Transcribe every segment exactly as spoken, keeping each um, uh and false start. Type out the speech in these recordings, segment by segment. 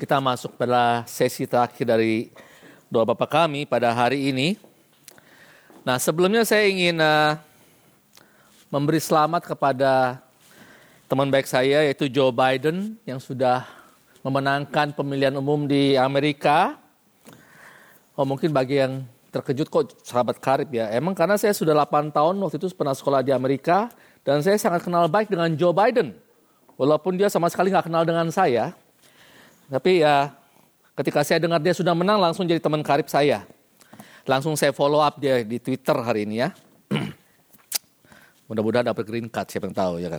Kita masuk pada sesi terakhir dari doa Bapa kami pada hari ini. Nah, sebelumnya saya ingin uh, memberi selamat kepada teman baik saya, yaitu Joe Biden, yang sudah memenangkan pemilihan umum di Amerika. Oh, mungkin bagi yang terkejut, kok sahabat karib ya. Emang karena saya sudah delapan tahun waktu itu pernah sekolah di Amerika, dan saya sangat kenal baik dengan Joe Biden. Walaupun dia sama sekali nggak kenal dengan saya. Tapi ya ketika saya dengar dia sudah menang, langsung jadi teman karib saya. Langsung saya follow up dia di Twitter hari ini ya. Mudah-mudahan dapat green card, siapa yang tahu ya kan.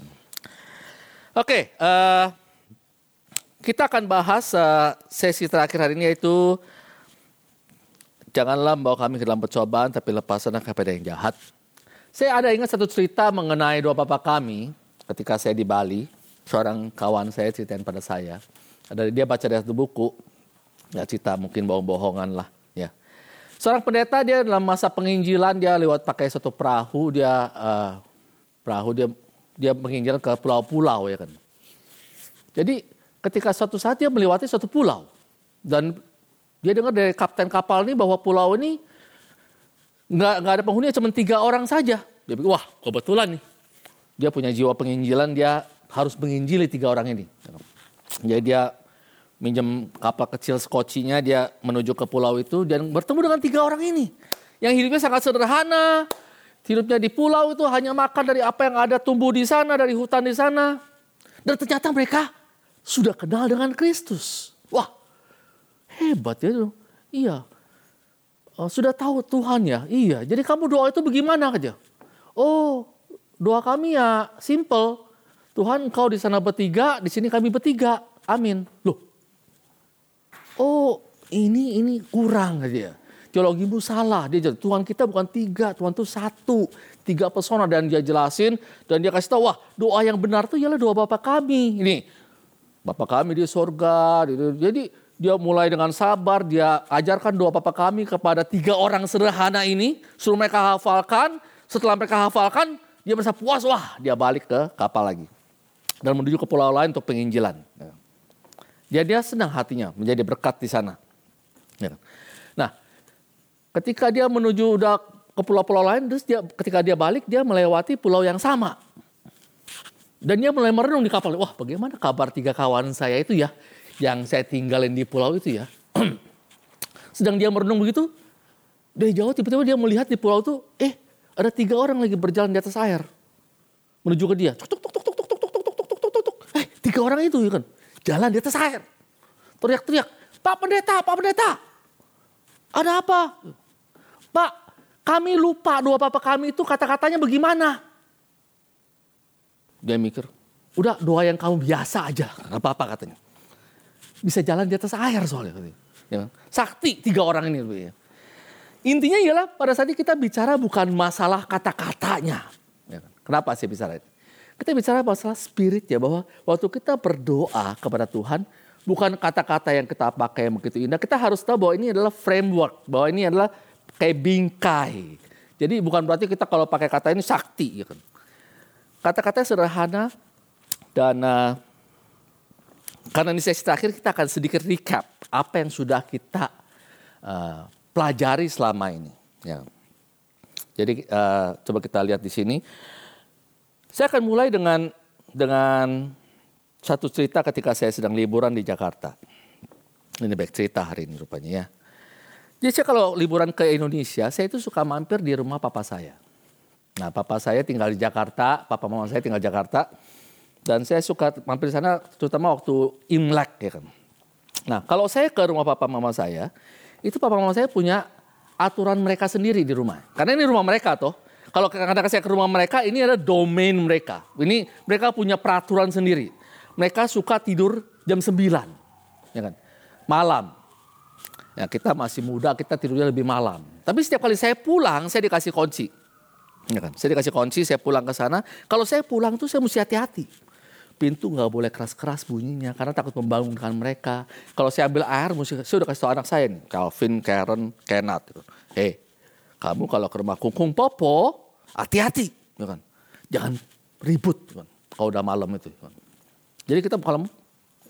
Oke, uh, kita akan bahas uh, sesi terakhir hari ini, yaitu janganlah membawa kami ke dalam percobaan, tapi lepaskanlah kepada yang jahat. Saya ada ingat satu cerita mengenai doa Bapa kami ketika saya di Bali. Seorang kawan saya ceritain pada saya. Ada dia baca dari satu buku, ya cerita mungkin bohong-bohongan lah, ya. Seorang pendeta, dia dalam masa penginjilan dia lewat pakai satu perahu, dia uh, perahu dia dia menginjil ke pulau-pulau ya kan. Jadi ketika suatu saat dia melewati suatu pulau dan dia dengar dari kapten kapal ini bahwa pulau ini nggak nggak ada penghuni, cuma tiga orang saja. Dia pikir, wah kebetulan nih, dia punya jiwa penginjilan, dia harus menginjili tiga orang ini. Jadi dia minjem kapal kecil skocinya, dia menuju ke pulau itu dan bertemu dengan tiga orang ini. Yang hidupnya sangat sederhana, hidupnya di pulau itu hanya makan dari apa yang ada tumbuh di sana, dari hutan di sana. Dan ternyata mereka sudah kenal dengan Kristus. Wah, hebat ya itu. Iya, oh, sudah tahu Tuhan ya. Iya, jadi kamu doa itu bagaimana aja? Oh, doa kami ya simple. Tuhan, engkau di sana bertiga, di sini kami bertiga. Amin. Loh. Oh, ini ini kurang aja. Teologimu salah. Dia jawab, Tuhan kita bukan tiga, Tuhan itu satu. Tiga persona, dan dia jelasin dan dia kasih tahu, wah, doa yang benar itu ialah doa Bapa kami. Ini Bapa kami di sorga. Jadi dia mulai dengan sabar, dia ajarkan doa Bapa kami kepada tiga orang sederhana ini, suruh mereka hafalkan. Setelah mereka hafalkan, dia merasa puas, wah, dia balik ke kapal lagi dan menuju ke pulau lain untuk penginjilan. Dia dia senang hatinya menjadi berkat di sana. Nah, ketika dia menuju udah ke pulau-pulau lain, terus dia ketika dia balik dia melewati pulau yang sama. Dan dia mulai merenung di kapal. Wah, bagaimana kabar tiga kawan saya itu ya, yang saya tinggalin di pulau itu ya. Sedang dia merenung begitu, dari jauh tiba-tiba dia melihat di pulau itu, eh ada tiga orang lagi berjalan di atas air menuju ke dia. Tuk, tuk, tuk, tuk, tuk, tuk, tuk, tuk, tuk, tuk, tuk, tuk. Eh, tiga orang itu ya kan, jalan di atas air. Teriak-teriak, Pak Pendeta, Pak Pendeta, ada apa? Pak, kami lupa doa Bapa kami itu kata-katanya bagaimana? Dia mikir, udah doa yang kamu biasa aja, nggak apa-apa katanya. Bisa jalan di atas air soalnya. Ya, sakti tiga orang ini. Ya. Intinya ialah pada saat ini kita bicara bukan masalah kata-katanya. Ya, kenapa saya bicara ini? Kita bicara masalah spirit ya, bahwa waktu kita berdoa kepada Tuhan, bukan kata-kata yang kita pakai yang begitu indah. Kita harus tahu bahwa ini adalah framework, bahwa ini adalah kayak bingkai. Jadi bukan berarti kita kalau pakai kata ini sakti. Ya kan? Kata-kata sederhana dan uh, karena ini sesi terakhir kita akan sedikit recap apa yang sudah kita uh, pelajari selama ini. Ya. Jadi uh, coba kita lihat di sini. Saya akan mulai dengan dengan satu cerita ketika saya sedang liburan di Jakarta. Ini baik cerita hari ini rupanya ya. Jadi saya kalau liburan ke Indonesia, saya itu suka mampir di rumah papa saya. Nah, papa saya tinggal di Jakarta, papa mama saya tinggal di Jakarta. Dan saya suka mampir di sana terutama waktu Imlek ya kan. Nah, kalau saya ke rumah papa mama saya, itu papa mama saya punya aturan mereka sendiri di rumah. Karena ini rumah mereka toh. Kalau kadang-kadang saya ke rumah mereka, ini adalah domain mereka. Ini mereka punya peraturan sendiri. Mereka suka tidur jam sembilan, ya kan, malam. Ya, kita masih muda, kita tidurnya lebih malam. Tapi setiap kali saya pulang, saya dikasih kunci. Ya kan? Saya dikasih kunci, saya pulang ke sana. Kalau saya pulang tuh saya mesti hati-hati. Pintu nggak boleh keras-keras bunyinya, karena takut membangunkan mereka. Kalau saya ambil air, mesti, saya udah kasih tahu anak saya nih, Calvin, Karen, Kenneth. Gitu. Eh, kamu kalau ke rumah Kungkung Popo, hati-hati. Ya kan? Jangan ribut, ya kan? Kalau udah malam itu. Ya kan? Jadi kita kalau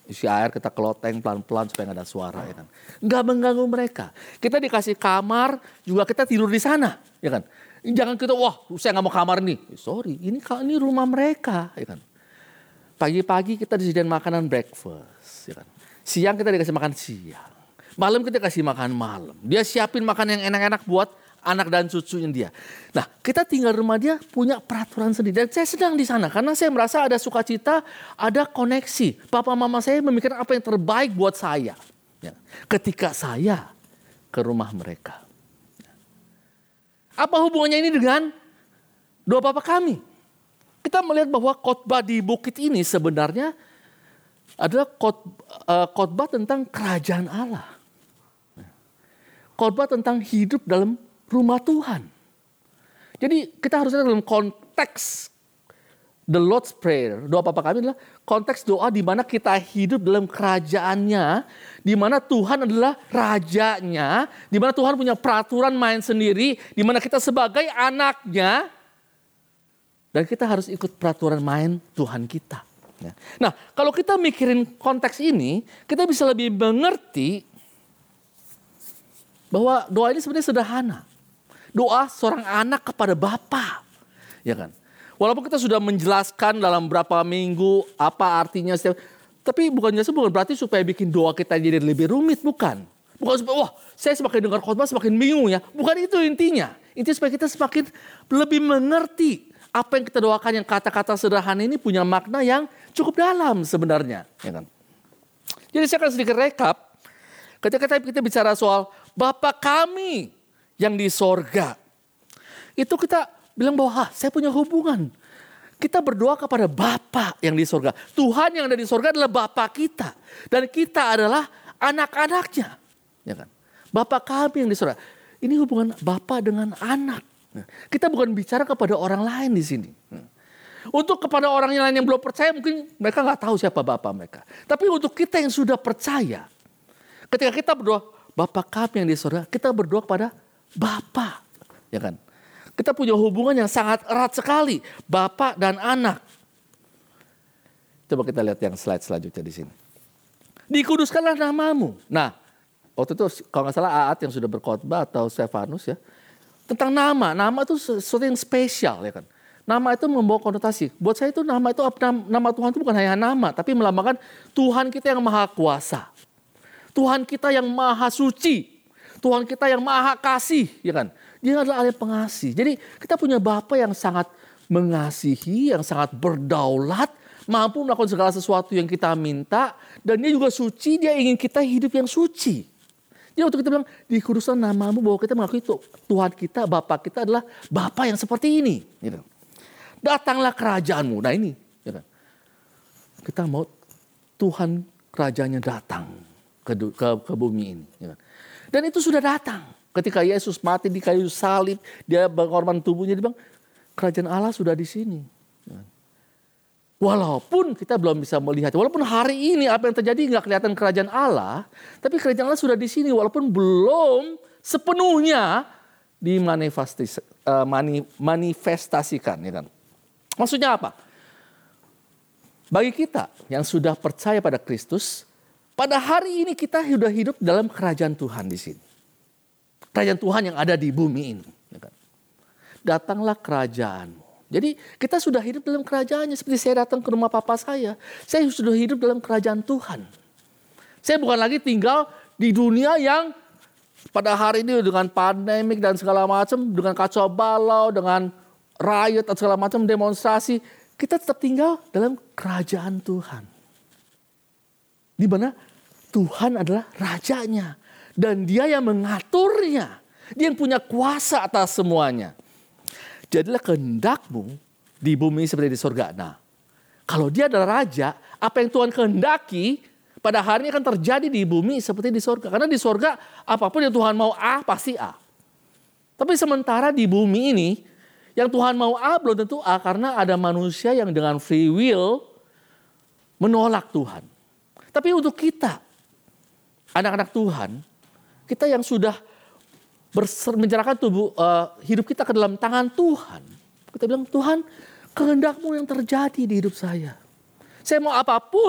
isi air, kita keloteng pelan-pelan supaya nggak ada suara, ya kan. Nggak mengganggu mereka. Kita dikasih kamar, juga kita tidur di sana, ya kan. Jangan kita, wah saya nggak mau kamar nih. Sorry, ini ini rumah mereka, ya kan. Pagi-pagi kita disediakan makanan breakfast, ya kan. Siang kita dikasih makan siang. Malam kita kasih makan malam. Dia siapin makan yang enak-enak buat anak dan cucunya dia. Nah, kita tinggal di rumah dia punya peraturan sendiri. Dan saya sedang di sana karena saya merasa ada sukacita, ada koneksi. Papa mama saya memikirkan apa yang terbaik buat saya. Ya. Ketika saya ke rumah mereka. Apa hubungannya ini dengan doa Bapa kami? Kita melihat bahwa khotbah di bukit ini sebenarnya adalah khotbah tentang kerajaan Allah. Khotbah tentang hidup dalam rumah Tuhan. Jadi kita harus lihat dalam konteks the Lord's Prayer. Doa Bapa kami adalah konteks doa di mana kita hidup dalam kerajaannya. Di mana Tuhan adalah rajanya. Di mana Tuhan punya peraturan main sendiri. Di mana kita sebagai anaknya. Dan kita harus ikut peraturan main Tuhan kita. Nah, kalau kita mikirin konteks ini, kita bisa lebih mengerti bahwa doa ini sebenarnya sederhana. Doa seorang anak kepada Bapa, ya kan? Walaupun kita sudah menjelaskan dalam berapa minggu apa artinya setiap, tapi bukannya bukan berarti supaya bikin doa kita jadi lebih rumit, bukan. Bukan supaya, wah saya semakin dengar khotbah semakin bingung ya. Bukan itu intinya. Intinya supaya kita semakin lebih mengerti apa yang kita doakan, yang kata-kata sederhana ini punya makna yang cukup dalam sebenarnya. Ya kan? Jadi saya akan sedikit rekap. Ketika kita bicara soal Bapa kami yang di sorga. Itu kita bilang bahwa saya punya hubungan. Kita berdoa kepada Bapa yang di sorga. Tuhan yang ada di sorga adalah Bapa kita. Dan kita adalah anak-anaknya. Ya kan? Bapa kami yang di sorga. Ini hubungan Bapa dengan anak. Kita bukan bicara kepada orang lain di sini. Untuk kepada orang lain yang belum percaya mungkin mereka nggak tahu siapa Bapa mereka. Tapi untuk kita yang sudah percaya, ketika kita berdoa Bapa kami yang di surga, kita berdoa kepada Bapa, ya kan? Kita punya hubungan yang sangat erat sekali, Bapa dan anak. Coba kita lihat yang slide selanjutnya di sini. Dikuduskanlah namamu. Nah, waktu itu kalau nggak salah Aat yang sudah berkhotbah atau Stefanus ya. Tentang nama, nama itu sesuatu yang spesial ya kan. Nama itu membawa konotasi. Buat saya itu nama itu nama Tuhan itu bukan hanya nama, tapi melambangkan Tuhan kita yang maha kuasa. Tuhan kita yang maha suci. Tuhan kita yang maha kasih, ya kan. Dia adalah Allah pengasih. Jadi kita punya Bapa yang sangat mengasihi, yang sangat berdaulat, mampu melakukan segala sesuatu yang kita minta, dan dia juga suci, dia ingin kita hidup yang suci. Jadi waktu kita bilang, dikuduskan namamu, bahwa kita mengakui itu Tuhan kita, Bapa kita adalah Bapa yang seperti ini. Gitu. Datanglah kerajaanmu. Nah ini, ya kan? Kita mau Tuhan kerajaannya datang ke, ke, ke bumi ini. Ya kan? Dan itu sudah datang. Ketika Yesus mati di kayu salib, dia berkorban tubuhnya, dia bilang, kerajaan Allah sudah di sini. Ya kan? Walaupun kita belum bisa melihat, walaupun hari ini apa yang terjadi nggak kelihatan kerajaan Allah, tapi kerajaan Allah sudah di sini, walaupun belum sepenuhnya dimanifestasikan, ya kan? Maksudnya apa? Bagi kita yang sudah percaya pada Kristus, pada hari ini kita sudah hidup dalam kerajaan Tuhan di sini, kerajaan Tuhan yang ada di bumi ini. Ya kan? Datanglah kerajaanmu. Jadi kita sudah hidup dalam kerajaannya. Seperti saya datang ke rumah papa saya. Saya sudah hidup dalam kerajaan Tuhan. Saya bukan lagi tinggal di dunia yang pada hari ini dengan pandemik dan segala macam. Dengan kacau balau, dengan riot dan segala macam demonstrasi. Kita tetap tinggal dalam kerajaan Tuhan. Di mana Tuhan adalah rajanya. Dan dia yang mengaturnya. Dia yang punya kuasa atas semuanya. Jadilah kehendakmu di bumi seperti di surga. Nah, kalau dia adalah raja, apa yang Tuhan kehendaki pada hari ini akan terjadi di bumi seperti di surga. Karena di surga apapun yang Tuhan mau A pasti A. Tapi sementara di bumi ini yang Tuhan mau A belum tentu A, karena ada manusia yang dengan free will menolak Tuhan. Tapi untuk kita, anak-anak Tuhan, kita yang sudah menyerahkan tubuh uh, hidup kita ke dalam tangan Tuhan. Kita bilang, Tuhan, kehendakmu yang terjadi di hidup saya. Saya mau apapun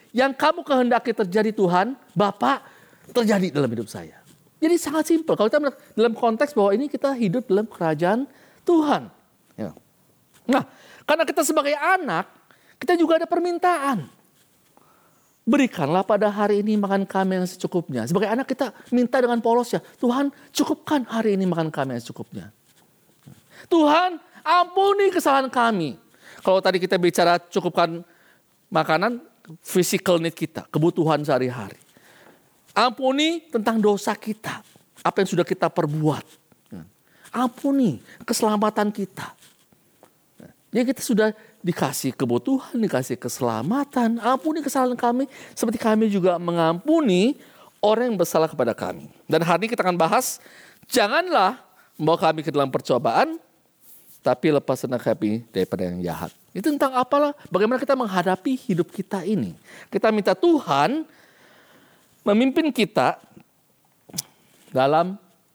yang kamu kehendaki terjadi Tuhan, Bapa, terjadi dalam hidup saya. Jadi sangat simpel. Kalau kita dalam konteks bahwa ini kita hidup dalam kerajaan Tuhan. Ya. Nah, karena kita sebagai anak, kita juga ada permintaan. Berikanlah pada hari ini makan kami yang secukupnya. Sebagai anak kita minta dengan polos ya, Tuhan cukupkan hari ini makan kami yang secukupnya. Tuhan ampuni kesalahan kami. Kalau tadi kita bicara cukupkan makanan, physical need kita, kebutuhan sehari-hari. Ampuni tentang dosa kita, apa yang sudah kita perbuat. Ampuni keselamatan kita. Jadi kita sudah dikasih kebutuhan, dikasih keselamatan. Ampuni kesalahan kami, seperti kami juga mengampuni orang yang bersalah kepada kami. Dan hari ini kita akan bahas, janganlah membawa kami ke dalam percobaan, tapi lepaskanlah kami daripada yang jahat. Itu tentang apalah, bagaimana kita menghadapi hidup kita ini. Kita minta Tuhan memimpin kita dalam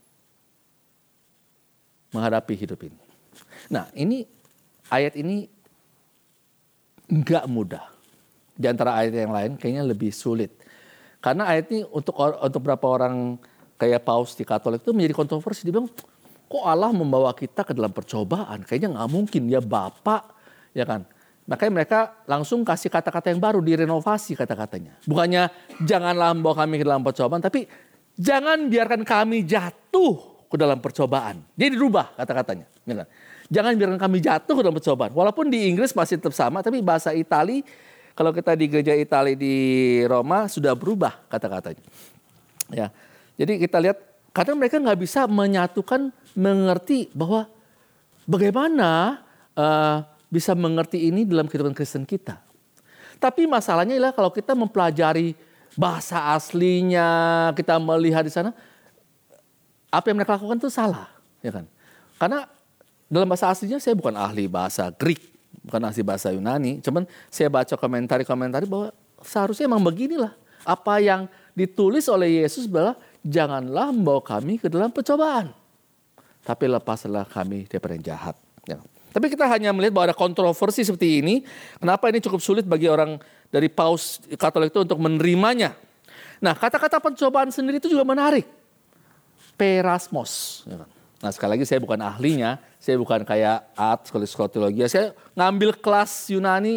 menghadapi hidup ini. Nah, ini ayat ini enggak mudah. Di antara ayat yang lain kayaknya lebih sulit. Karena ayat ini untuk untuk beberapa orang kayak Paus di Katolik itu menjadi kontroversi. Dia bilang, kok Allah membawa kita ke dalam percobaan? Kayaknya nggak mungkin, dia Bapa, ya kan? Makanya mereka langsung kasih kata-kata yang baru, direnovasi kata-katanya. Bukannya janganlah membawa kami ke dalam percobaan, tapi jangan biarkan kami jatuh ke dalam percobaan. Jadi dirubah kata-katanya. Jangan biarkan kami jatuh ke dalam percobaan. Walaupun di Inggris masih tetap sama, tapi bahasa Itali, kalau kita di gereja Itali di Roma sudah berubah kata-katanya. Ya, jadi kita lihat, karena mereka nggak bisa menyatukan, mengerti bahwa bagaimana uh, bisa mengerti ini dalam kehidupan Kristen kita. Tapi masalahnya adalah kalau kita mempelajari bahasa aslinya, kita melihat di sana, apa yang mereka lakukan itu salah, ya kan? Karena dalam bahasa aslinya saya bukan ahli bahasa Greek, bukan ahli bahasa Yunani, cuman saya baca komentari-komentari bahwa seharusnya emang beginilah. Apa yang ditulis oleh Yesus adalah janganlah membawa kami ke dalam percobaan, tapi lepaslah kami daripada yang jahat. Ya. Tapi kita hanya melihat bahwa ada kontroversi seperti ini. Kenapa ini cukup sulit bagi orang dari Paus Katolik itu untuk menerimanya. Nah, kata-kata pencobaan sendiri itu juga menarik. Perasmos. Nah, sekali lagi saya bukan ahlinya. Saya bukan kayak At, sekolah teologi. Saya ngambil kelas Yunani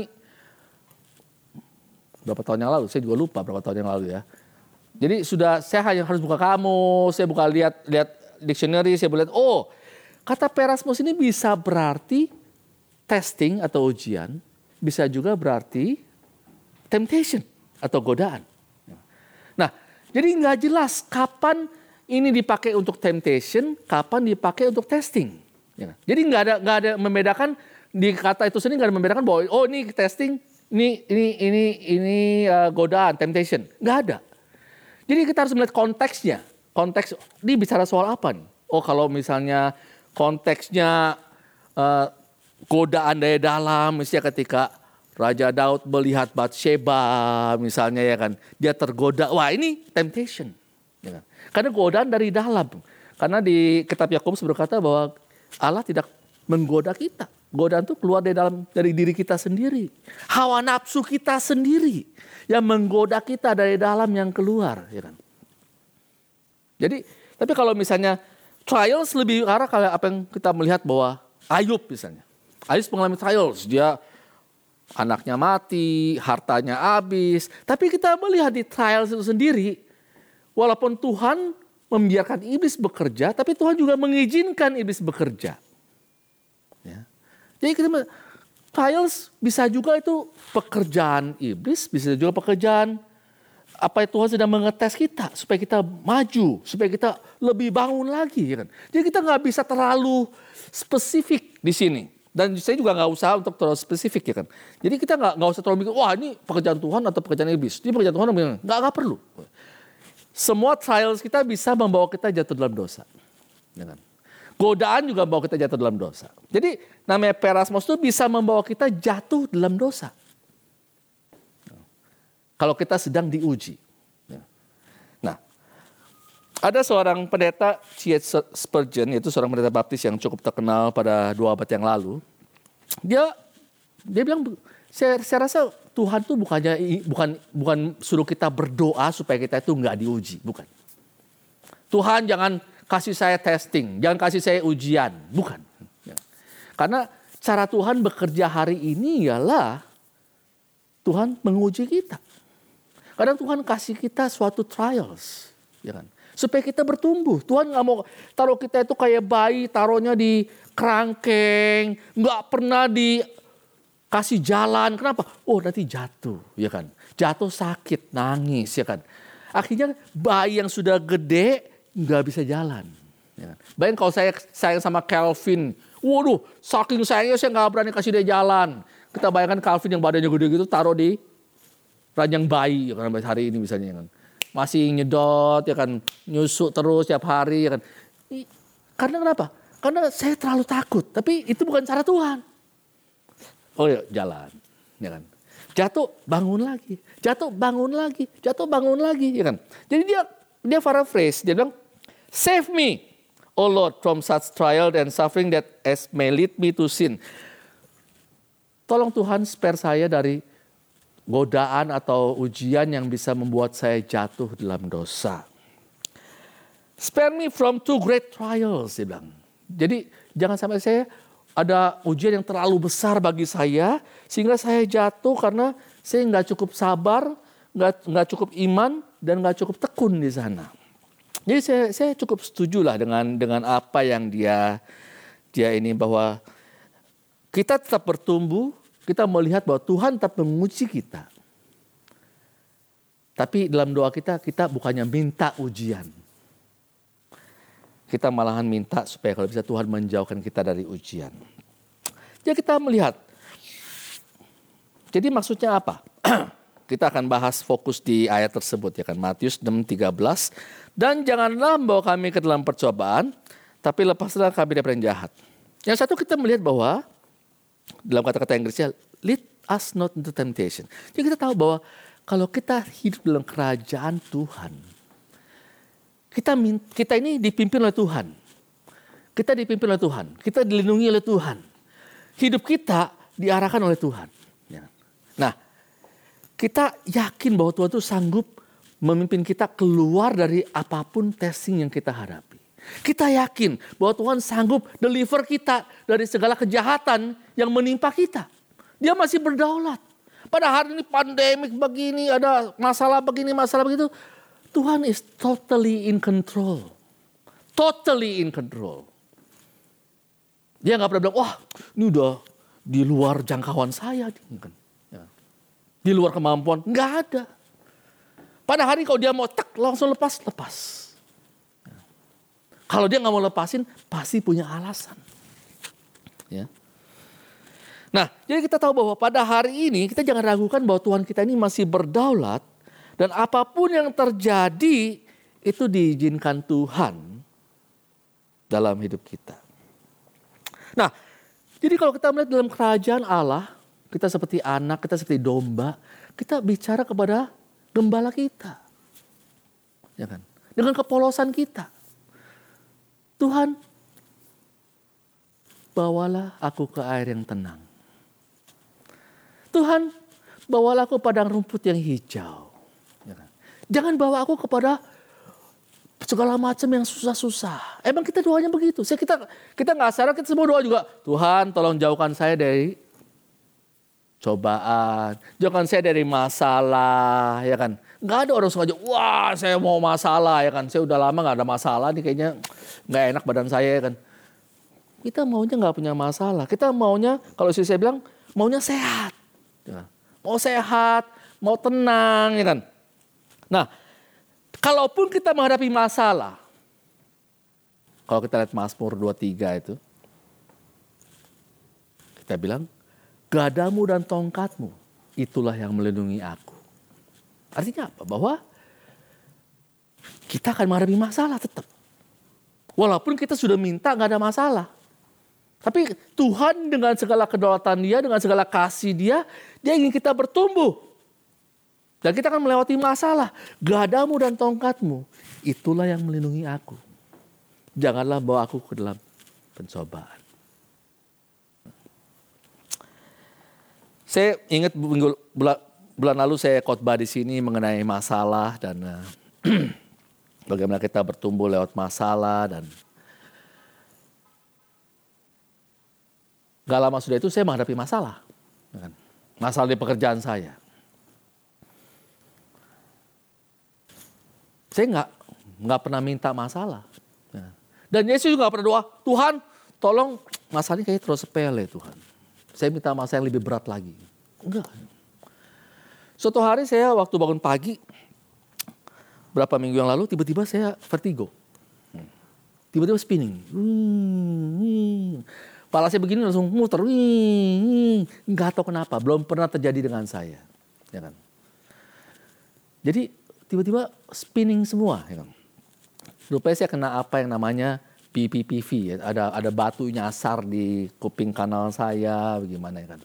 berapa tahun yang lalu. Saya juga lupa berapa tahun yang lalu ya. Jadi sudah saya hanya harus buka kamus. Saya buka lihat lihat dictionary. Saya lihat, oh, kata perasmos ini bisa berarti testing atau ujian, bisa juga berarti temptation atau godaan. Nah, jadi nggak jelas kapan ini dipakai untuk temptation, kapan dipakai untuk testing. Jadi nggak ada nggak ada membedakan di kata itu sendiri, nggak ada membedakan bahwa oh ini testing, ini ini ini ini uh, godaan, temptation, nggak ada. Jadi kita harus melihat konteksnya. Konteks ini bicara soal apa nih? Oh kalau misalnya konteksnya uh, godaan dari dalam, misalnya ketika Raja Daud melihat Batsheba misalnya ya kan, dia tergoda, wah ini temptation. Ya kan? Karena godaan dari dalam. Karena di kitab Yakobus berkata bahwa Allah tidak menggoda kita. Godaan itu keluar dari dalam dari diri kita sendiri. Hawa nafsu kita sendiri yang menggoda kita dari dalam yang keluar. Ya kan? Jadi, tapi kalau misalnya trials lebih arah kayak apa yang kita melihat bahwa Ayub misalnya. Ayub mengalami trials, dia anaknya mati, hartanya habis. Tapi kita melihat di trials itu sendiri, walaupun Tuhan membiarkan iblis bekerja, tapi Tuhan juga mengizinkan iblis bekerja. Ya. Jadi kita trials bisa juga itu pekerjaan iblis, bisa juga pekerjaan apa yang Tuhan sedang mengetes kita supaya kita maju, supaya kita lebih bangun lagi. Ya kan? Jadi kita nggak bisa terlalu spesifik di sini. Dan saya juga nggak usah untuk terlalu spesifik ya kan. Jadi kita nggak nggak usah terlalu mikir, wah ini pekerjaan Tuhan atau pekerjaan iblis. Ini pekerjaan Tuhan, nggak nggak perlu. Semua trials kita bisa membawa kita jatuh dalam dosa. Ya kan? Godaan juga membawa kita jatuh dalam dosa. Jadi namanya perasmos itu bisa membawa kita jatuh dalam dosa. Kalau kita sedang diuji. Nah, ada seorang pendeta C H Spurgeon, yaitu seorang pendeta baptis yang cukup terkenal pada dua abad yang lalu. Dia dia bilang, saya, saya rasa Tuhan tuh bukannya bukan bukan suruh kita berdoa supaya kita itu nggak diuji, bukan. Tuhan jangan kasih saya testing, jangan kasih saya ujian, bukan. Karena cara Tuhan bekerja hari ini ialah Tuhan menguji kita. Kadang Tuhan kasih kita suatu trials, ya kan? Supaya kita bertumbuh. Tuhan nggak mau taruh kita itu kayak bayi, taruhnya di kerangkeng, nggak pernah dikasih jalan. Kenapa? Oh nanti jatuh, ya kan? Jatuh sakit, nangis, ya kan? Akhirnya bayi yang sudah gede nggak bisa jalan. Ya kan? Bayangin kalau saya sayang sama Calvin, waduh, saking sayangnya saya nggak berani kasih dia jalan. Kita bayangkan Calvin yang badannya gede gitu, taruh di ranjang bayi, ya kan? Hari ini misalnya, ya kan? Masih nyedot, ya kan, nyusuk terus tiap hari, ya kan. Karena kenapa? Karena saya terlalu takut. Tapi itu bukan cara Tuhan. Oh ya, jalan, ya kan. Jatuh, bangun lagi. Jatuh, bangun lagi. Jatuh, bangun lagi, ya kan. Jadi dia dia paraphrase, dia bilang, "Save me, O Lord, from such trial and suffering that as may lead me to sin." Tolong Tuhan spare saya dari godaan atau ujian yang bisa membuat saya jatuh dalam dosa. Spare me from too great trials, dia bilang. Jadi jangan sampai saya ada ujian yang terlalu besar bagi saya, sehingga saya jatuh karena saya nggak cukup sabar, nggak nggak cukup iman, dan nggak cukup tekun di sana. Jadi saya, saya cukup setuju lah dengan dengan apa yang dia dia ini, bahwa kita tetap bertumbuh. Kita melihat bahwa Tuhan tetap menguji kita. Tapi dalam doa kita, kita bukannya minta ujian. Kita malahan minta supaya kalau bisa Tuhan menjauhkan kita dari ujian. Jadi kita melihat. Jadi maksudnya apa? Kita akan bahas fokus di ayat tersebut, ya kan. Matius enam tiga belas. Dan janganlah membawa kami ke dalam percobaan, tapi lepaslah kami dari yang jahat. Yang satu, kita melihat bahwa dalam kata-kata Inggrisnya, lead us not into temptation. Jadi kita tahu bahwa kalau kita hidup dalam kerajaan Tuhan, kita kita ini dipimpin oleh Tuhan. Kita dipimpin oleh Tuhan. Kita dilindungi oleh Tuhan. Hidup kita diarahkan oleh Tuhan. Nah, kita yakin bahwa Tuhan itu sanggup memimpin kita keluar dari apapun testing yang kita hadapi. Kita yakin bahwa Tuhan sanggup deliver kita dari segala kejahatan yang menimpa kita. Dia masih berdaulat. Pada hari ini pandemik begini, ada masalah begini, masalah begitu. Tuhan is totally in control. Totally in control. Dia gak pernah bilang, wah ini udah di luar jangkauan saya. Di luar kemampuan. Gak ada. Pada hari kalau dia mau tak langsung lepas, lepas. Kalau dia nggak mau lepasin, pasti punya alasan. Ya. Nah, jadi kita tahu bahwa pada hari ini kita jangan ragukan bahwa Tuhan kita ini masih berdaulat, dan apapun yang terjadi itu diizinkan Tuhan dalam hidup kita. Nah, jadi kalau kita melihat dalam kerajaan Allah, kita seperti anak, kita seperti domba, kita bicara kepada gembala kita, ya kan? Dengan kepolosan kita. Tuhan, bawalah aku ke air yang tenang. Tuhan, bawalah aku padang rumput yang hijau. Jangan bawa aku kepada segala macam yang susah-susah. Emang kita doanya begitu. Saya kita kita nggak sadar, kita semua doa juga. Tuhan, tolong jauhkan saya dari cobaan, jauhkan saya dari masalah, ya kan? Nggak ada orang sengaja, wah saya mau masalah, ya kan? Saya udah lama nggak ada masalah, nih kayaknya nggak enak badan saya, ya kan? Kita maunya nggak punya masalah. Kita maunya, kalau istri saya bilang, maunya sehat, ya. Mau sehat, mau tenang, ya kan? Nah, kalaupun kita menghadapi masalah, kalau kita lihat Mazmur dua puluh tiga itu, kita bilang, gadamu dan tongkatmu, itulah yang melindungi aku. Artinya apa? Bahwa kita akan menghadapi masalah tetap. Walaupun kita sudah minta gak ada masalah. Tapi Tuhan dengan segala kedaulatan dia, dengan segala kasih dia, dia ingin kita bertumbuh. Dan kita akan melewati masalah. Gadamu dan tongkatmu, itulah yang melindungi aku. Janganlah bawa aku ke dalam pencobaan. Saya ingat bulan lalu saya khotbah di sini mengenai masalah dan uh, bagaimana kita bertumbuh lewat masalah, dan gak lama sudah itu saya menghadapi masalah. Masalah di pekerjaan saya. Saya nggak nggak pernah minta masalah. Dan Yesus juga gak pernah doa, Tuhan tolong masalah ini kayak terus sepele Tuhan. Saya minta masalah yang lebih berat lagi. Enggak. Suatu hari saya waktu bangun pagi, berapa minggu yang lalu tiba-tiba saya vertigo. Tiba-tiba spinning. Kepala saya begini langsung muter. Nggak tahu kenapa, belum pernah terjadi dengan saya. Ya kan? Jadi tiba-tiba spinning semua. Ya kan? Rupanya saya kena apa yang namanya P P P V. Ya. Ada, ada batu nyasar di kuping kanal saya, bagaimana ya kan.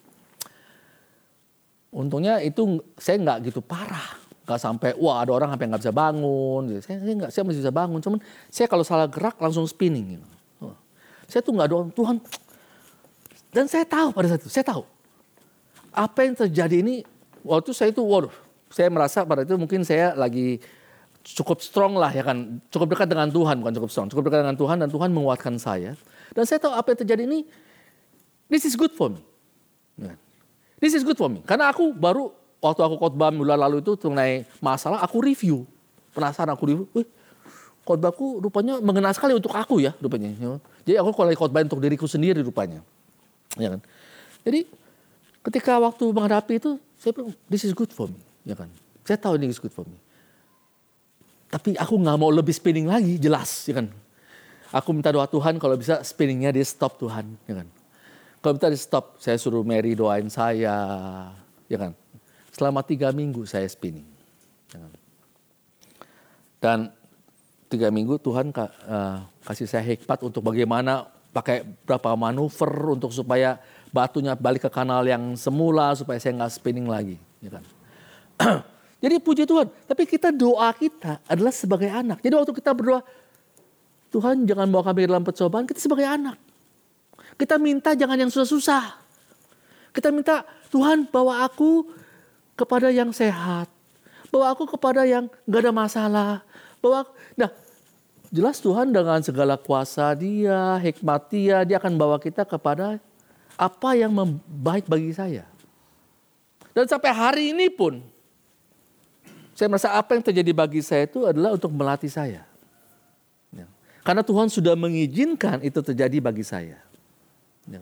Untungnya itu saya nggak gitu parah. Nggak sampai, wah ada orang sampai nggak bisa bangun. Gitu. Saya, saya, nggak, saya masih bisa bangun. Cuman saya kalau salah gerak langsung spinning. Gitu. Oh. Saya tuh nggak doa, Tuhan. Dan saya tahu pada saat itu, saya tahu. Apa yang terjadi ini, waktu saya itu, waduh. Saya merasa pada itu mungkin saya lagi cukup strong lah ya kan. Cukup dekat dengan Tuhan, bukan cukup strong. Cukup dekat dengan Tuhan dan Tuhan menguatkan saya. Dan saya tahu apa yang terjadi ini, this is good for me. This is good for me. Karena aku baru, waktu aku khotbah bulan lalu itu mengenai masalah, aku review. Penasaran aku review, wih khotbahku rupanya mengena sekali untuk aku ya rupanya. Jadi aku kalau khotbah untuk diriku sendiri rupanya. Ya kan. Jadi ketika waktu menghadapi itu, saya bilang, this is good for me. Ya kan. Saya tahu ini is good for me. Tapi aku nggak mau lebih spinning lagi, jelas, ya kan. Aku minta doa Tuhan kalau bisa spinningnya di stop Tuhan, ya kan. Kalau minta di stop, saya suruh Mary doain saya, ya kan. Selama tiga minggu saya spinning, ya kan. Dan tiga minggu Tuhan uh, kasih saya hikmat untuk bagaimana pakai berapa manuver untuk supaya batunya balik ke kanal yang semula supaya saya nggak spinning lagi, ya kan. Jadi puji Tuhan, tapi kita doa kita adalah sebagai anak. Jadi waktu kita berdoa, Tuhan jangan bawa kami dalam percobaan, kita sebagai anak. Kita minta jangan yang susah-susah. Kita minta Tuhan bawa aku kepada yang sehat. Bawa aku kepada yang gak ada masalah. Bawa aku, nah jelas Tuhan dengan segala kuasa dia, hikmat dia, dia akan bawa kita kepada apa yang baik bagi saya. Dan sampai hari ini pun, saya merasa apa yang terjadi bagi saya itu adalah untuk melatih saya. Ya. Karena Tuhan sudah mengizinkan itu terjadi bagi saya. Ya.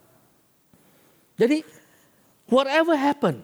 Jadi, whatever happen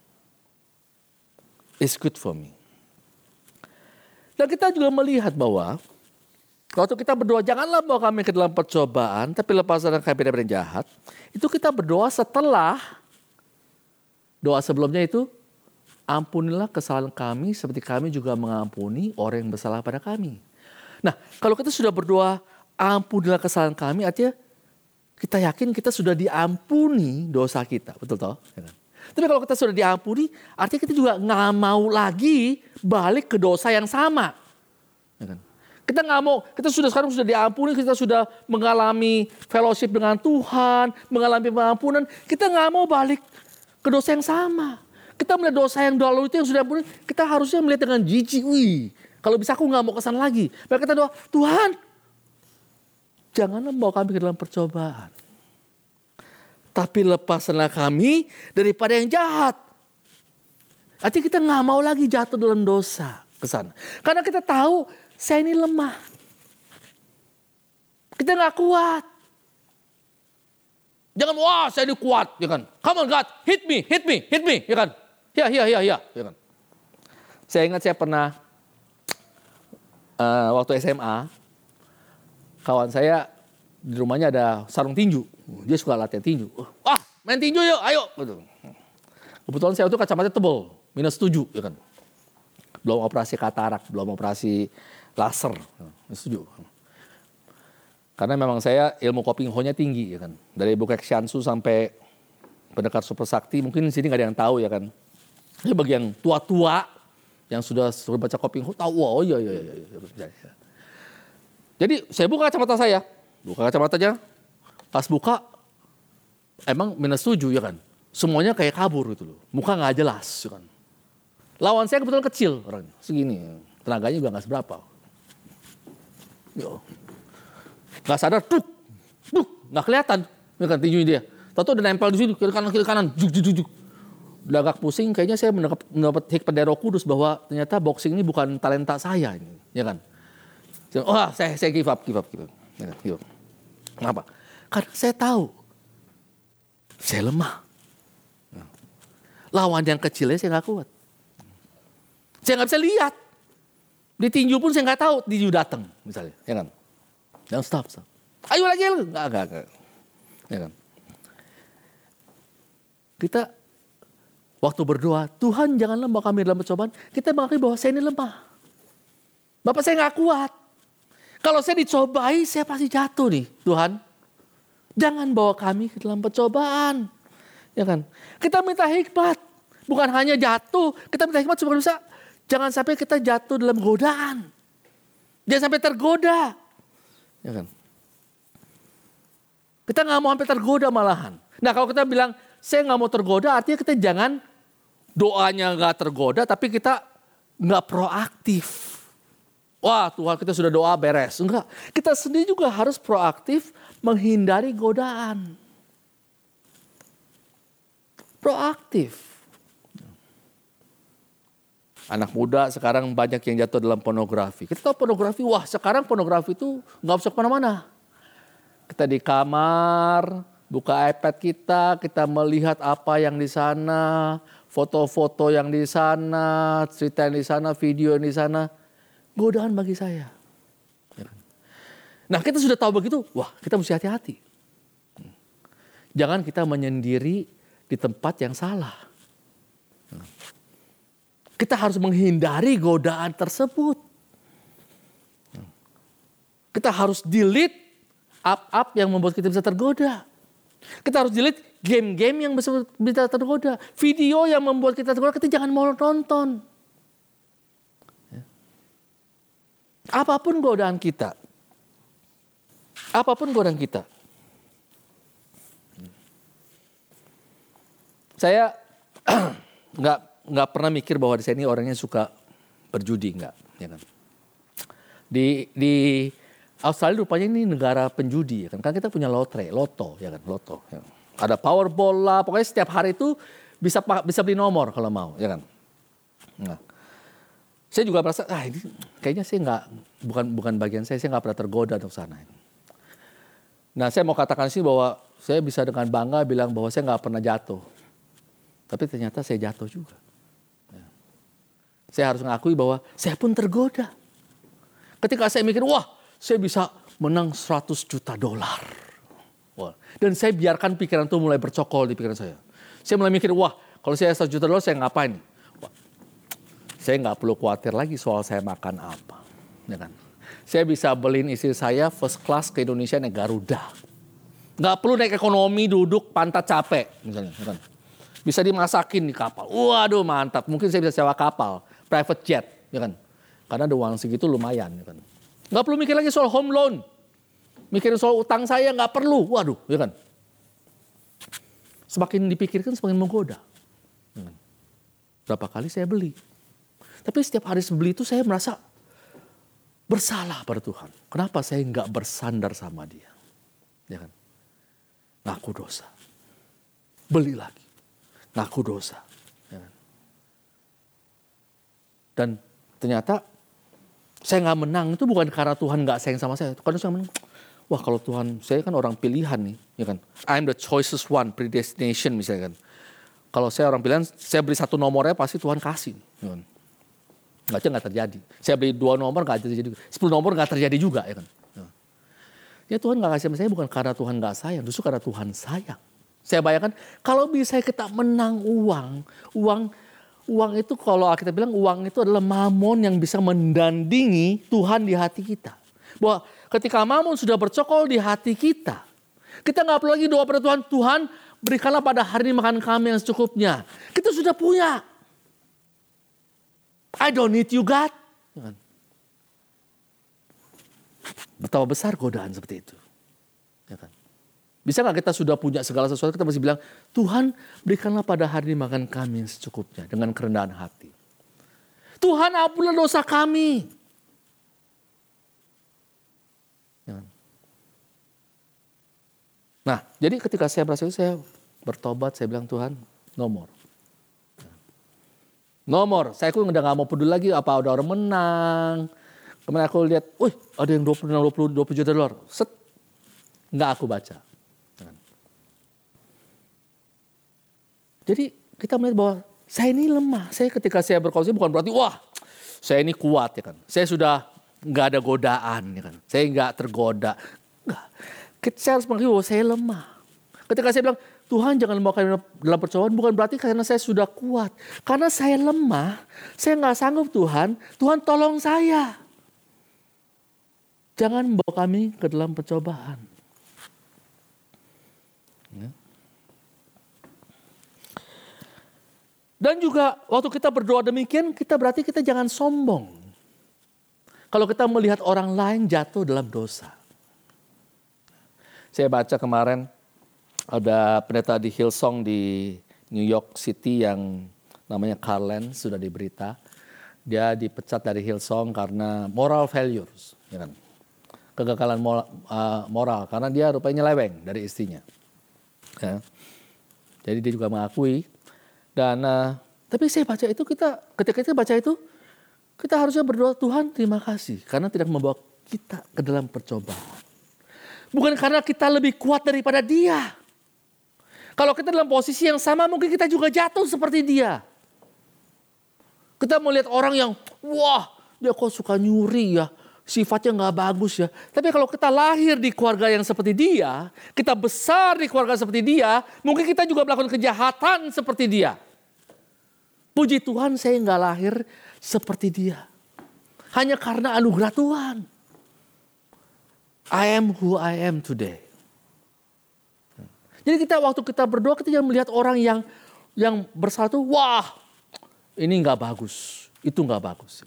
is good for me. Dan kita juga melihat bahwa, waktu kita berdoa, janganlah bawa kami ke dalam percobaan, tapi lepaskan kami dari yang jahat. Itu kita berdoa setelah, doa sebelumnya itu, ampunilah kesalahan kami seperti kami juga mengampuni orang yang bersalah pada kami. Nah, kalau kita sudah berdoa, ampunilah kesalahan kami, artinya kita yakin kita sudah diampuni dosa kita. Betul toh? Tapi kalau kita sudah diampuni, artinya kita juga nggak mau lagi balik ke dosa yang sama. Kita nggak mau, kita sudah sekarang sudah diampuni, kita sudah mengalami fellowship dengan Tuhan, mengalami pengampunan, kita nggak mau balik ke dosa yang sama. Kita melihat dosa yang dahulu itu yang sudah ampuni, kita harusnya melihat dengan jijik. Wih, kalau bisa aku gak mau kesana lagi. Maka kita doa, Tuhan, janganlah bawa kami ke dalam percobaan. Tapi lepaskanlah kami daripada yang jahat. Artinya kita gak mau lagi jatuh dalam dosa ke sana. Karena kita tahu, saya ini lemah. Kita gak kuat. Jangan, wah saya ini kuat, ya kan. Come on God, hit me, hit me, hit me, ya kan. Ya, ya, ya, ya, ya kan. Saya ingat saya pernah uh, waktu S M A, kawan saya di rumahnya ada sarung tinju. Dia suka latihan tinju. Wah, main tinju yuk, ayo. Kebetulan saya itu kacamata tebal, minus tujuh, ya kan. Belum operasi katarak, belum operasi laser, minus tujuh. Karena memang saya ilmu Kopingho-nya tinggi, ya kan. Dari buku Kshansu sampai pendekar super sakti, mungkin di sini nggak ada yang tahu, ya kan. Ini bagi yang tua-tua yang sudah sudah baca Kopingho tahu, oh iya iya iya. iya. Jadi saya buka kacamata saya, buka kacamatanya, pas buka emang minus tujuh ya kan, semuanya kayak kabur gitu loh, muka nggak jelas, ya kan. Lawan saya kebetulan kecil orangnya, segini. Tenaganya juga nggak seberapa. Yo. Nggak sadar, tuk, tuk, nggak kelihatan. Ya kan tinjunya dia. Tahu-tahu udah nempel di sini, kiri kanan, kiri kanan, juk, juk, juk. Udah agak pusing, kayaknya saya mendapat, mendapat hikmat dari Roh Kudus bahwa ternyata boxing ini bukan talenta saya. Ini, ya kan. Wah, saya, saya give up, give up, give up. Ya kan, give up. Kenapa? Karena saya tahu, saya lemah. Lawan yang kecilnya saya nggak kuat. Saya nggak bisa lihat. Ditinju pun saya nggak tahu tinju datang, misalnya, ya kan. Jangan stop, stop. Ayo lagi, nggak, nggak, nggak. Ya kan. Kita waktu berdoa, Tuhan janganlah membawa kami dalam pencobaan. Kita mengakui bahwa saya ini lemah. Bapak saya nggak kuat. Kalau saya dicobai, saya pasti jatuh nih, Tuhan. Jangan bawa kami ke dalam pencobaan, ya kan? Kita minta hikmat, bukan hanya jatuh. Kita minta hikmat supaya bisa. Jangan sampai kita jatuh dalam godaan. Jangan sampai tergoda. Ya kan? Kita nggak mau sampai tergoda malahan. Nah kalau kita bilang, saya nggak mau tergoda, artinya kita jangan doanya nggak tergoda, tapi kita nggak proaktif. Wah Tuhan kita sudah doa beres. Enggak, kita sendiri juga harus proaktif menghindari godaan. Proaktif. Anak muda sekarang banyak yang jatuh dalam pornografi. Kita tahu pornografi, wah sekarang pornografi itu nggak usah kemana-mana. Kita di kamar, buka iPad kita, kita melihat apa yang di sana, foto-foto yang di sana, cerita yang di sana, video yang di sana. Godaan bagi saya. Nah kita sudah tahu begitu, wah kita mesti hati-hati. Jangan kita menyendiri di tempat yang salah. Kita harus menghindari godaan tersebut. Kita harus delete app-app yang membuat kita bisa tergoda. Kita harus delete game-game yang bisa tergoda. Video yang membuat kita tergoda, kita jangan mau nonton. Apapun godaan kita. Apapun godaan kita. Saya nggak nggak pernah mikir bahwa di sini orangnya suka berjudi, nggak, ya kan? Di di Australia rupanya ini negara penjudi, ya kan? Kan kita punya lotre, loto, ya kan, loto. Ya. Ada Powerball lah, pokoknya setiap hari itu bisa bisa beli nomor kalau mau, ya kan? Nah, saya juga merasa, ah ini kayaknya saya nggak, bukan bukan bagian saya, saya nggak pernah tergoda untuk sana. Nah, saya mau katakan sih bahwa saya bisa dengan bangga bilang bahwa saya nggak pernah jatuh, tapi ternyata saya jatuh juga. Saya harus mengakui bahwa saya pun tergoda. Ketika saya mikir, wah saya bisa menang seratus juta dolar. Wah. Dan saya biarkan pikiran itu mulai bercokol di pikiran saya. Saya mulai mikir, wah kalau saya seratus juta dolar saya ngapain? Wah, saya nggak perlu khawatir lagi soal saya makan apa. Ya kan? Saya bisa beliin istri saya first class ke Indonesia naik Garuda. Nggak perlu naik ekonomi duduk pantat capek. Misalnya, ya kan? Bisa dimasakin di kapal. Waduh mantap, mungkin saya bisa sewa kapal. Private jet, ya kan? Karena ada uang segitu lumayan, ya kan? Nggak perlu mikir lagi soal home loan, mikirin soal utang saya nggak perlu, waduh, ya kan? Semakin dipikirkan semakin menggoda. Ya kan? Berapa kali saya beli, tapi setiap hari sebeli itu saya merasa bersalah pada Tuhan. Kenapa saya nggak bersandar sama Dia, ya kan? Ngaku dosa, beli lagi, ngaku dosa. Dan ternyata saya nggak menang itu bukan karena Tuhan nggak sayang sama saya. Karena saya menang, wah kalau Tuhan, saya kan orang pilihan nih, ya kan. I'm the choicest one, predestination misalnya kan. Kalau saya orang pilihan, saya beli satu nomornya pasti Tuhan kasih. Ya kan? Nggak nggak terjadi. Saya beli dua nomor nggak terjadi. Sepuluh nomor nggak terjadi juga, ya kan. Ya, ya Tuhan nggak kasih sama saya bukan karena Tuhan nggak sayang, justru karena Tuhan sayang. Saya bayangkan kalau bisa kita menang uang, uang Uang itu kalau kita bilang uang itu adalah mamon yang bisa mendandingi Tuhan di hati kita. Bahwa ketika mamon sudah bercokol di hati kita, kita nggak perlu lagi doa pada Tuhan, Tuhan berikanlah pada hari ini makan kami yang secukupnya. Kita sudah punya. I don't need you God. Betapa besar godaan seperti itu. Ya kan? Bisa nggak kita sudah punya segala sesuatu, kita masih bilang, Tuhan berikanlah pada hari ini makan kami yang secukupnya dengan kerendahan hati. Tuhan ampunilah dosa kami. Nah, jadi ketika saya merasa itu, saya bertobat, saya bilang, Tuhan, no more. No more. Saya udah gak mau peduli lagi apa ada orang menang. Kemarin aku lihat, wih ada yang dua puluh, dua puluh juta dolar. Set. Nggak aku baca. Jadi kita melihat bahwa saya ini lemah. Saya ketika saya berkongsi bukan berarti, wah saya ini kuat ya kan. Saya sudah nggak ada godaan ya kan. Saya nggak tergoda. Nggak. Saya harus mengakui bahwa saya lemah. Ketika saya bilang, Tuhan jangan membawa kami dalam percobaan, bukan berarti karena saya sudah kuat. Karena saya lemah, saya nggak sanggup Tuhan, Tuhan tolong saya. Jangan membawa kami ke dalam percobaan. Ya. Dan juga waktu kita berdoa demikian, kita berarti kita jangan sombong. Kalau kita melihat orang lain jatuh dalam dosa. Saya baca kemarin, ada pendeta di Hillsong di New York City yang namanya Carl Lentz, sudah diberita. Dia dipecat dari Hillsong karena moral failures. Ya kan? Kegagalan moral, uh, moral, karena dia rupanya nyeleweng dari istrinya. Ya. Jadi dia juga mengakui. Dan uh, tapi saya baca itu, kita ketika kita baca itu, kita harusnya berdoa, Tuhan terima kasih. Karena tidak membawa kita ke dalam percobaan. Bukan karena kita lebih kuat daripada dia. Kalau kita dalam posisi yang sama, mungkin kita juga jatuh seperti dia. Kita melihat orang yang, wah dia kok suka nyuri ya. Sifatnya gak bagus ya. Tapi kalau kita lahir di keluarga yang seperti dia, kita besar di keluarga seperti dia, mungkin kita juga melakukan kejahatan seperti dia. Puji Tuhan saya gak lahir seperti dia. Hanya karena anugerah Tuhan. I am who I am today. Jadi kita waktu kita berdoa, kita jangan melihat orang yang yang bersatu, wah ini gak bagus, itu gak bagus.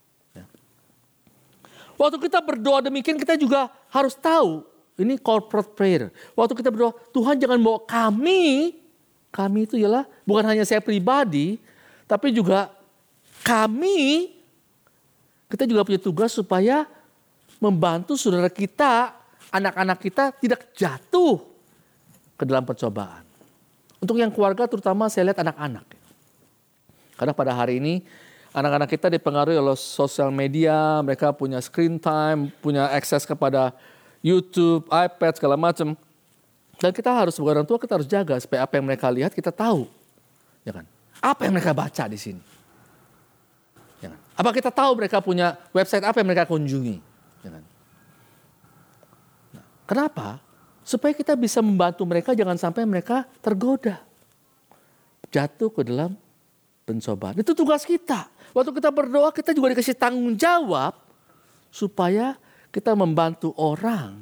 Waktu kita berdoa demikian, kita juga harus tahu, ini corporate prayer. Waktu kita berdoa, Tuhan jangan bawa kami, kami itu ialah bukan hanya saya pribadi, tapi juga kami, kita juga punya tugas supaya membantu saudara kita, anak-anak kita tidak jatuh ke dalam percobaan. Untuk yang keluarga terutama saya lihat anak-anak. Karena pada hari ini, anak-anak kita dipengaruhi oleh sosial media, mereka punya screen time, punya akses kepada YouTube, iPad, segala macam. Dan kita harus sebagai orang tua, kita harus jaga supaya apa yang mereka lihat kita tahu. Ya kan? Apa yang mereka baca di sini? Ya kan? Apa kita tahu mereka punya website apa yang mereka kunjungi? Ya kan? Nah, kenapa? Supaya kita bisa membantu mereka, jangan sampai mereka tergoda. Jatuh ke dalam pencobaan. Itu tugas kita. Waktu kita berdoa, kita juga dikasih tanggung jawab supaya kita membantu orang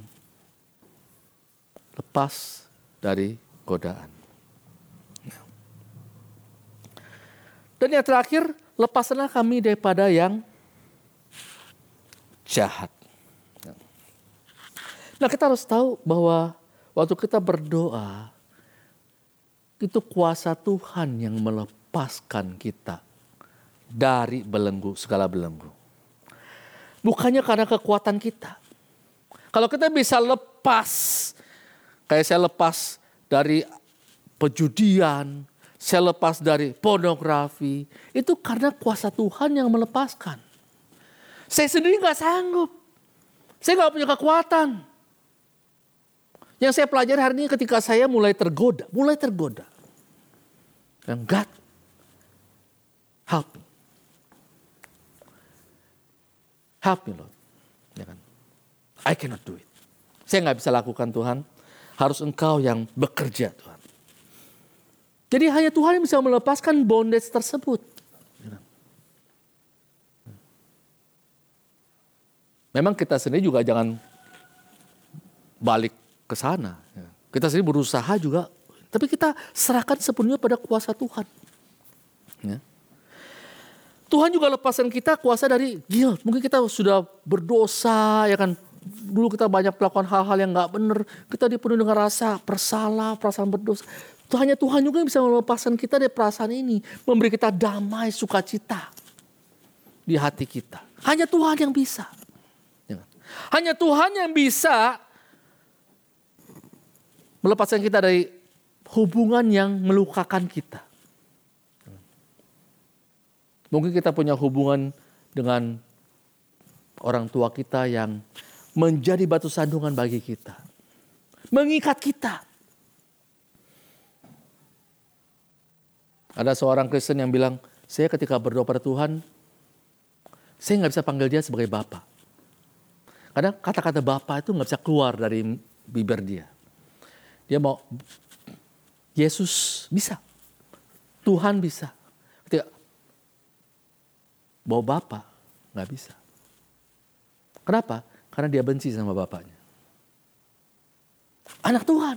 lepas dari godaan. Dan yang terakhir, lepaskanlah kami daripada yang jahat. Nah, kita harus tahu bahwa waktu kita berdoa, itu kuasa Tuhan yang melepaskan kita dari belenggu, segala belenggu. Bukannya karena kekuatan kita. Kalau kita bisa lepas, kayak saya lepas dari pejudian, saya lepas dari pornografi, itu karena kuasa Tuhan yang melepaskan. Saya sendiri gak sanggup. Saya gak punya kekuatan. Yang saya pelajari hari ini ketika saya mulai tergoda, mulai tergoda. Dan God, help me. Help me Lord. Ya kan? I cannot do it. Saya gak bisa lakukan Tuhan. Harus Engkau yang bekerja Tuhan. Jadi hanya Tuhan yang bisa melepaskan bondage tersebut. Ya kan? Memang kita sendiri juga jangan balik ke sana. Kita sendiri berusaha juga. Tapi kita serahkan sepenuhnya pada kuasa Tuhan. Ya. Tuhan juga lepaskan kita kuasa dari guilt. Mungkin kita sudah berdosa, ya kan. Dulu kita banyak melakukan hal-hal yang gak benar. Kita dipenuhi dengan rasa bersalah, perasaan berdosa. Hanya Tuhan juga yang bisa melepaskan kita dari perasaan ini. Memberi kita damai, sukacita. di hati kita. Hanya Tuhan yang bisa. Hanya Tuhan yang bisa melepaskan kita dari hubungan yang melukakan kita. Mungkin kita punya hubungan dengan orang tua kita yang menjadi batu sandungan bagi kita. Mengikat kita. Ada seorang Kristen yang bilang, saya ketika berdoa pada Tuhan, saya nggak bisa panggil dia sebagai Bapa. Kadang kata-kata Bapa itu nggak bisa keluar dari bibir dia. Dia mau, Yesus bisa. Tuhan bisa. Ketika bawa Bapa, nggak bisa. Kenapa? Karena dia benci sama bapaknya. Anak Tuhan.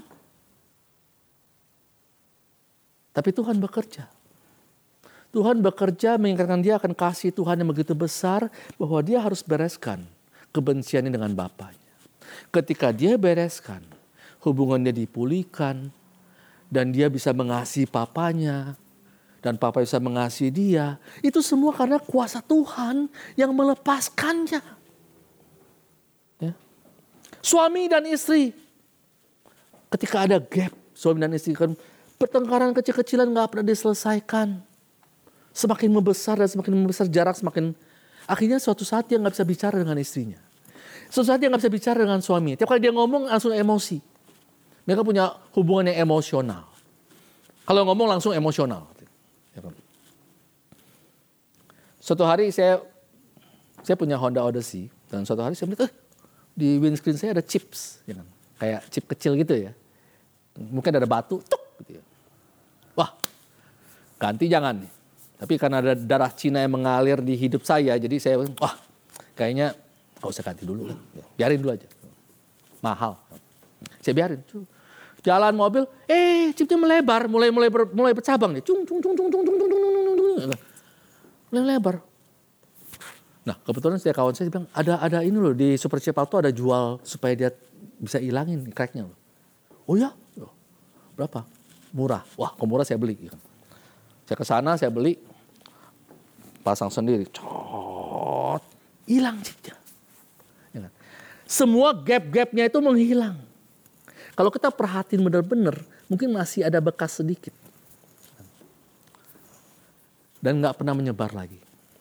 Tapi Tuhan bekerja. Tuhan bekerja mengingatkan dia akan kasih Tuhan yang begitu besar bahwa dia harus bereskan kebenciannya dengan bapaknya. Ketika dia bereskan, hubungannya dipulihkan dan dia bisa mengasihi papanya dan papa bisa mengasihi dia. Itu semua karena kuasa Tuhan yang melepaskannya. Ya. Suami dan istri, ketika ada gap, suami dan istri kan pertengkaran kecil-kecilan gak pernah diselesaikan. Semakin membesar dan semakin membesar jarak semakin. Akhirnya suatu saat dia gak bisa bicara dengan istrinya. Suatu saat dia gak bisa bicara dengan suami. Tiap kali dia ngomong langsung emosi. Mereka punya hubungan yang emosional. Kalau ngomong langsung emosional. Suatu hari saya saya punya Honda Odyssey. Dan suatu hari saya melihat, eh, di windscreen saya ada chips. Ya kan? Kayak chip kecil gitu ya. Mungkin ada batu. Tuk, gitu ya. Wah, ganti jangan nih. Tapi karena ada darah Cina yang mengalir di hidup saya, jadi saya, wah kayaknya gak usah ganti dulu. Biarin dulu aja. Mahal. Saya biarin. Jalan mobil, eh chipnya melebar, mulai mulai ber, mulai bercabang nih. Cung cung cung cung cung cung cung cung cung cung. Mulai lebar. Nah, kebetulan saya kawan saya bilang, ada ada ini loh di Super Chip Auto ada jual supaya dia bisa hilangin cracknya loh. Oh ya? Berapa? Murah. Wah, kok murah saya beli. Saya ke sana, saya beli, pasang sendiri, cot, hilang chipnya. Ya kan? Semua gap-gapnya itu menghilang. Kalau kita perhatiin benar-benar, mungkin masih ada bekas sedikit. Dan nggak pernah menyebar lagi.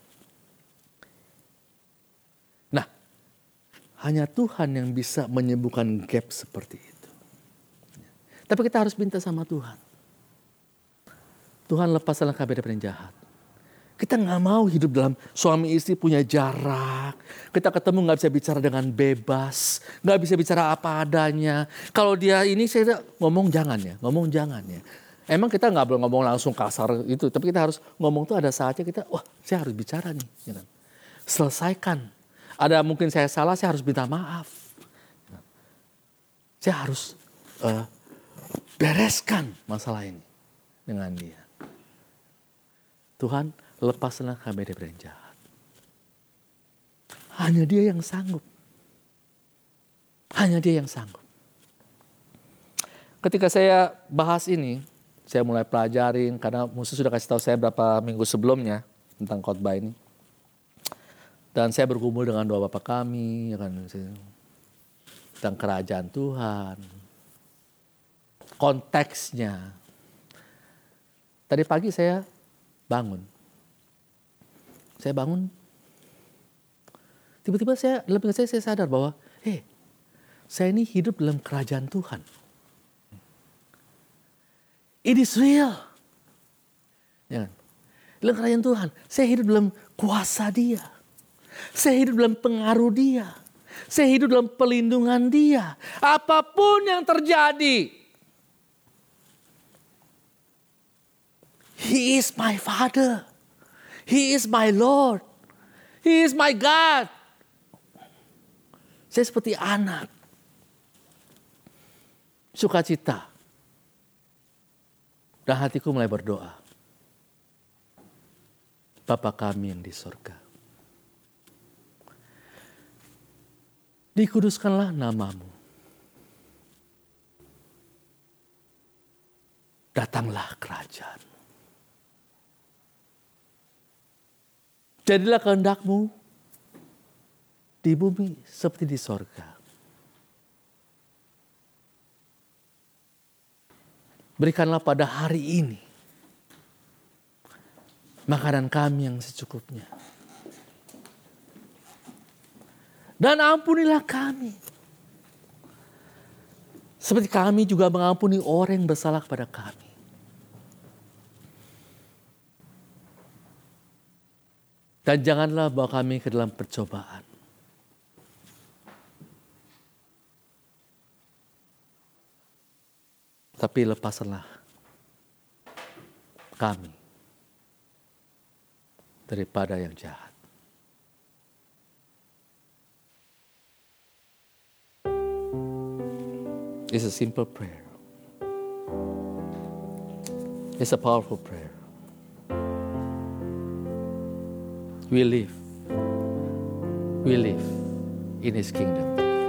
Nah, hanya Tuhan yang bisa menyembuhkan gap seperti itu. Tapi kita harus minta sama Tuhan. Tuhan lepaskanlah kami dari yang jahat. Kita nggak mau hidup dalam suami istri punya jarak. Kita ketemu nggak bisa bicara dengan bebas, nggak bisa bicara apa adanya. Kalau dia ini saya ngomong jangan ya, ngomong jangan ya. Emang kita nggak boleh ngomong langsung kasar itu, tapi kita harus ngomong tuh ada saatnya kita, wah saya harus bicara nih, ya kan? Selesaikan. Ada mungkin saya salah, saya harus minta maaf. Saya harus uh, bereskan masalah ini dengan dia. Tuhan, lepaslah kami dari yang jahat. Hanya dia yang sanggup. Hanya dia yang sanggup. Ketika saya bahas ini, saya mulai pelajarin karena Musa sudah kasih tahu saya beberapa minggu sebelumnya tentang khotbah ini. Dan saya bergumul dengan doa Bapa kami, ya kan, tentang kerajaan Tuhan. Konteksnya. Tadi pagi saya bangun. Saya bangun. Tiba-tiba saya dalam pikiran saya, saya sadar bahwa, hei, saya ini hidup dalam kerajaan Tuhan. It is real. Ya. Dalam kerajaan Tuhan, saya hidup dalam kuasa Dia. Saya hidup dalam pengaruh Dia. Saya hidup dalam pelindungan Dia. Apapun yang terjadi, He is my Father. He is my Lord. He is my God. Saya seperti anak. Sukacita. Dan hatiku mulai berdoa. Bapa kami yang di surga. Dikuduskanlah namamu. Datanglah kerajaan. Jadilah kehendak-Mu di bumi seperti di sorga. Berikanlah pada hari ini makanan kami yang secukupnya. Dan ampunilah kami, seperti kami juga mengampuni orang yang bersalah kepada kami. Dan janganlah bawa kami ke dalam percobaan. Tapi lepaskanlah kami daripada yang jahat. It's a simple prayer. It's a powerful prayer. We live. We live in His kingdom.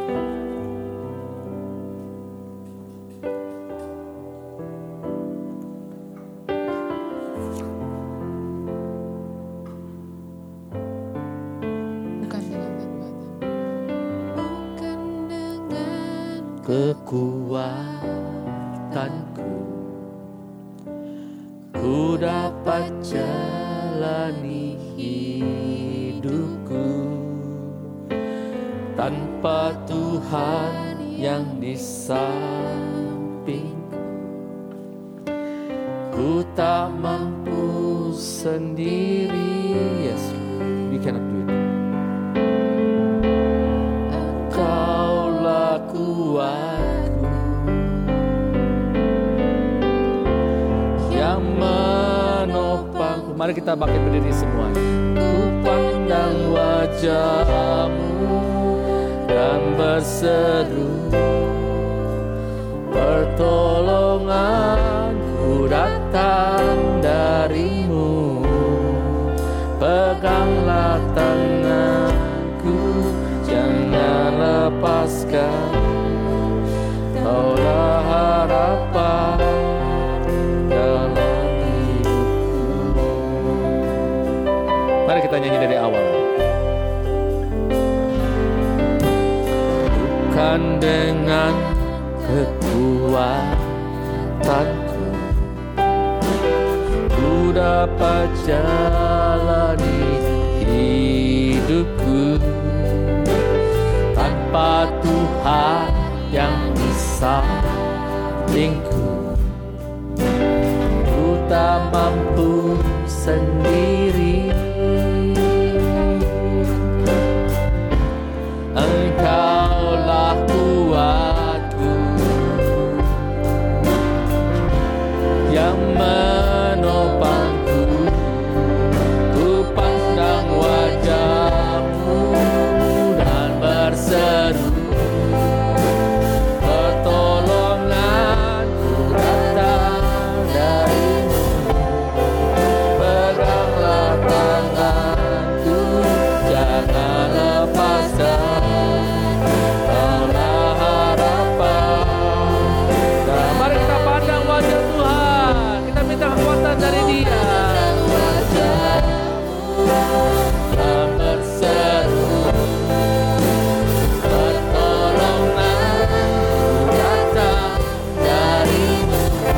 Kekuatanku, ku dapat jalani hidupku tanpa Tuhan yang di sampingku. Ku tak mampu sendiri. Yes, we cannot do it. Engkaulah kuatku yang menopangku. Mari kita bangkit berdiri semuanya. Ku pandang wajah-Mu dan berseru, pertolonganku datang dari-Mu. Peganglah tanganku, jangan lepaskan. Kaulah harapan dalam hidupku. Mari kita nyanyi dari awal. Bukan dengan kekuatanku ku dapat jalani hidupku tanpa Tuhan yang di sampingku. Ku tak mampu sendiri. Engkaulah kuatku yang menopangku. Ku pandang wajah-Mu dan berseru, pertolonganku datang dari-Mu. Peganglah tanganku, jangan lepaskan. Kaulah harapan. Nah, mari kita pandang wajah Tuhan. Kita minta kekuatan dari Dia. Dan berseru, pertolonganku datang dari-Mu.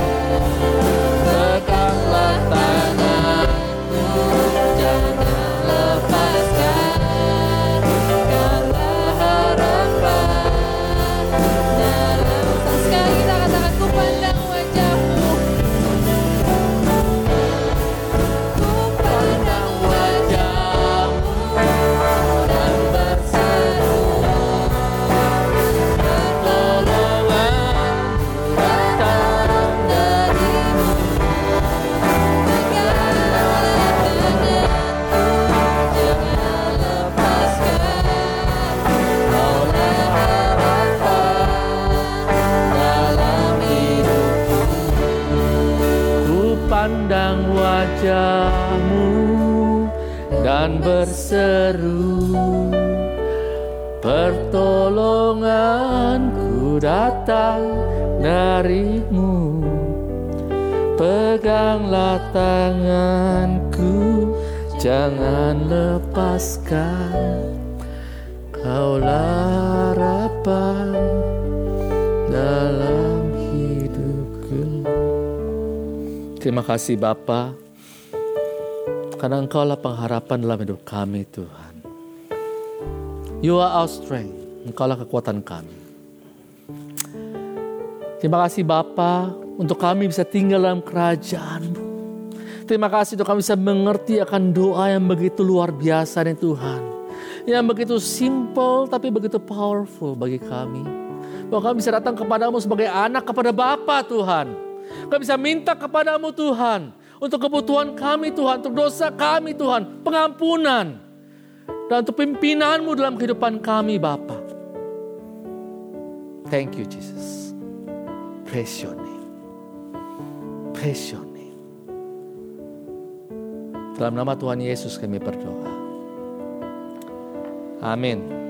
Peganglah tanganku, jangan lepaskan. Kaulah harapan dalam. Sekali kita katakan, ku pandang wajah-Mu. Ku pandang wajah-Mu dan berseru, pertolonganku datang dari-Mu. Jangan lepaskan. Kaulah harapan dalam hidupku. Ku pandang wajah-Mu dan berseru, pertolonganku datang dari-Mu. Peganglah tanganku, Jangan lepaskan, Kaulah harapan dalam hidupku. Terima kasih Bapa, karena Engkaulah pengharapan dalam hidup kami Tuhan. You are our strength, Engkaulah kekuatan kami. Terima kasih Bapa, untuk kami bisa tinggal dalam kerajaan-Mu. Terima kasih untuk kami bisa mengerti akan doa yang begitu luar biasa nih Tuhan. Yang begitu simple tapi begitu powerful bagi kami. Bahwa kami bisa datang kepadamu sebagai anak kepada Bapa Tuhan. Kami bisa minta kepadamu Tuhan. Untuk kebutuhan kami Tuhan, untuk dosa kami Tuhan, pengampunan. Dan untuk pimpinanmu dalam kehidupan kami Bapa. Thank you Jesus. Praise your name. Praise your name. Dalam nama Tuhan Yesus kami berdoa. Amin.